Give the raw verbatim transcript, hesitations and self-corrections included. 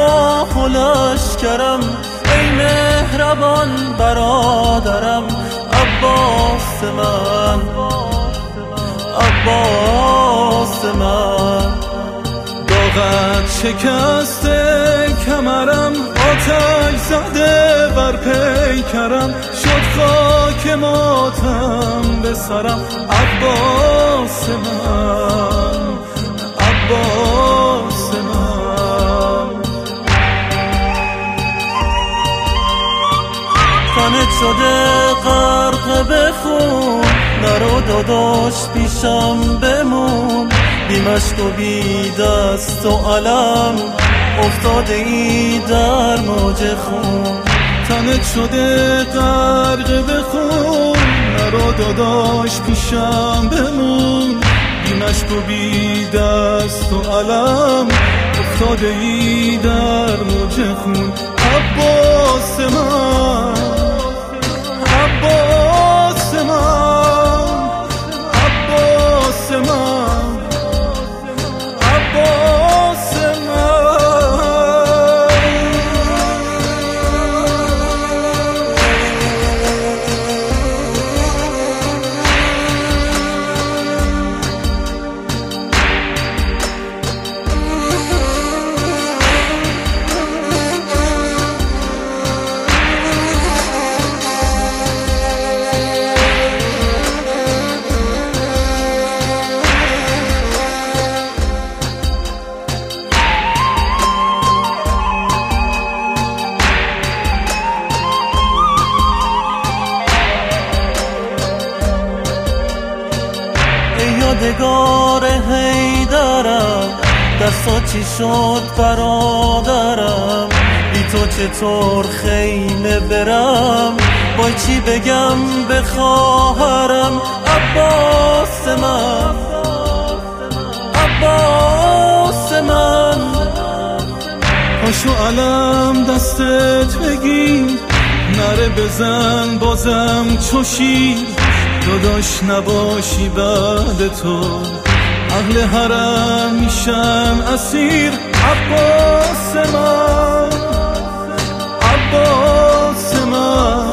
سپاه و لشکرم، ای مهربان برادرم، عباس من، عباس من. داغت شکسته کمرم، آتش زده بر پیکرم، شد خاک ماتم به سرم، عباس من، عباس من. تنت شده غرق به خون، نرو داداش پیشم بمون، بی مشک و بی دست و علم، افتاده ای در موج خون. تنت شده غرق به خون، نرو داداش پیشم بمون، بی مشک و بی دست و علم، افتاده ای در موج خون. عباس من، عباس من، عباس من، عباس من. یادگار حیدرم، دستا چی شد برادرم، بی تو چطور خیمه برم، وای چی بگم به خواهرم، عباس من، عباس من. پاشو علم دستت بگیر، نره بزن بازم چوشی، داداش نباشی بعد تو، اهل حرم میشن اسیر، عباس من، عباس من.